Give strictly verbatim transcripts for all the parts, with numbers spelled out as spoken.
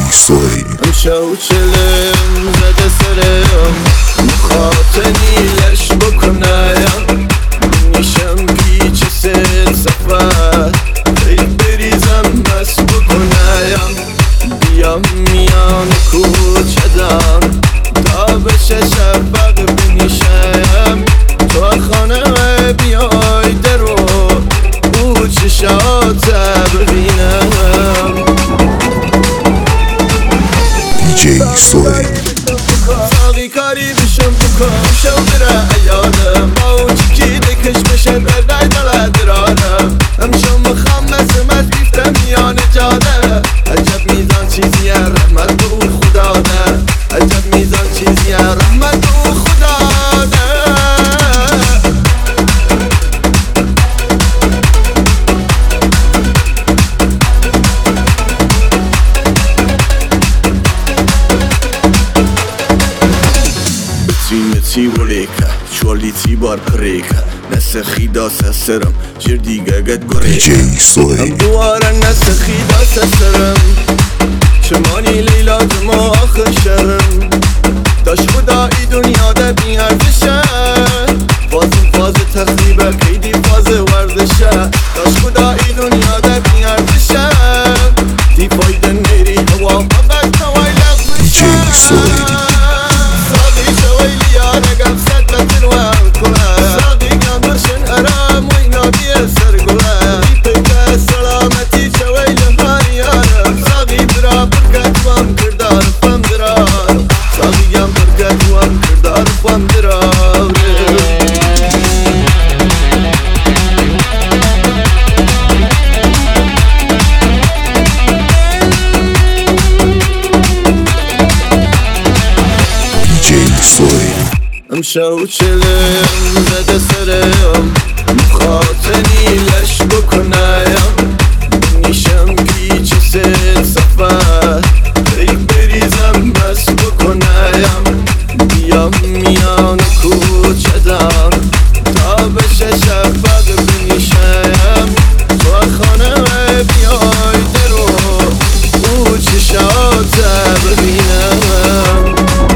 سوهیل امشو چلم زده سرم مخاطنی لش بکنم میشم پیچ سل سفر ای بریزم بس بکنم بیام میان کوچه دم تا بشه شفق بنیشم تو خانه بیای درو او چشات ببینم دیجی سوهیل ساقی کاری بشم بکن شو بره ایالم با اون چکی دکش بشه بردای دل درارم همشو مخمس مد بیفتم میان جاده عجب میزان چیزیه رحمت به اون خدا ده عجب میزان چیزیه رحمت به اون خدا ده Ці воліка, чолі ці бар крика Несе خیدا سسرم جر دیگه گد گریکا دیجی سوهیل دواره نسه خیدا سسرم چمانی لیلا جمع آخر شرم داش خدا ای دنیا ده بی ارزشه فازم فاز تخریبه کیدی فاز ورزشه داش خدا ای دنیا ده بی ارزشه دی فایده نیری هوا فقط نوای لغزشه دیجی سوهیل امشو چلم زده سرم مخاطنی لش بکنم نیشم پیچ سل سفر ای بریزم بس بکنم بیام میان کوچه دم تا بشه شفق بنیشم تو خانه بیای درو او چشات ببینم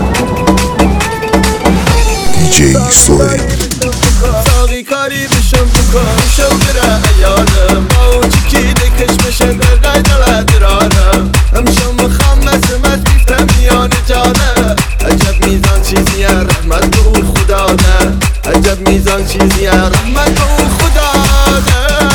دیجی سوهیل ساقی کاری بشم بکن شو بره ایالم با اون چکی دکش بشه بردای دل درارم همشو مخمس مد بیفتم میان جاده عجب میزان چیزیه رحمت به اون خدا ده عجب میزان چیزیه رحمت به اون خدا ده